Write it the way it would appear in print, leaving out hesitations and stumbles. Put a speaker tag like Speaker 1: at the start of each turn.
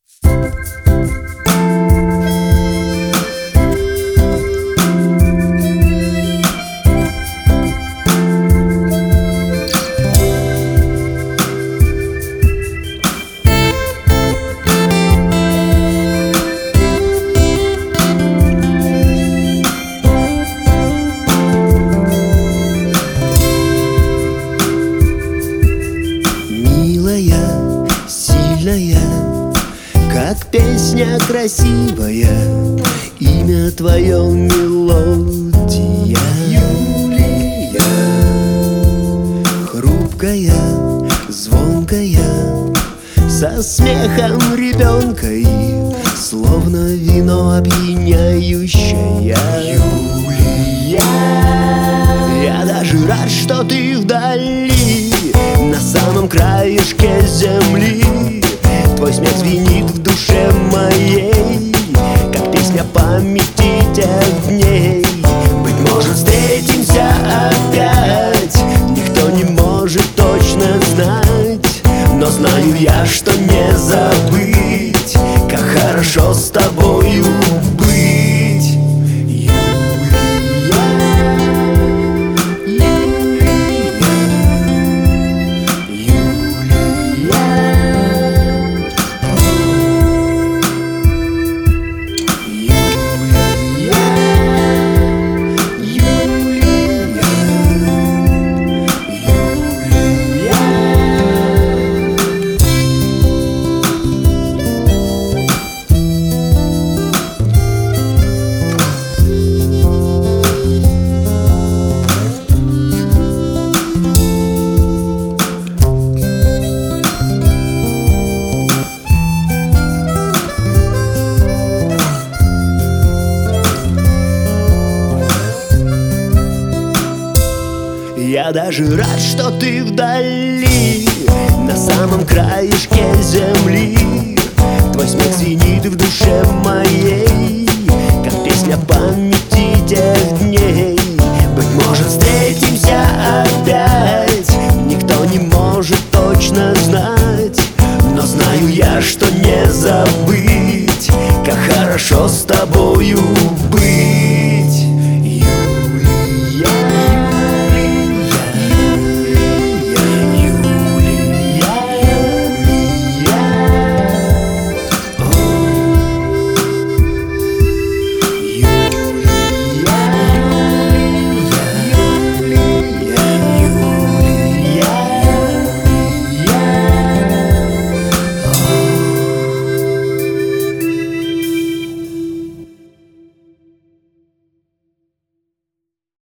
Speaker 1: Как песня красивая, имя твое мелодия. Юлия, хрупкая, звонкая, со смехом ребенка и словно вино опьяняющее. Юлия, я даже рад, что ты вдали, на самом краешке земли. Твой смех звенит в душе моей, как песня памяти тех дней. Быть может, встретимся опять, никто не может точно знать, но знаю я, что не забыть, как хорошо с тобою быть. Я даже рад, что ты вдали, на самом краешке земли. Твой смех звенит в душе моей, как песня памяти тех дней. Быть может, встретимся опять, никто не может точно знать, но знаю я, что не забыть, как хорошо с тобою быть.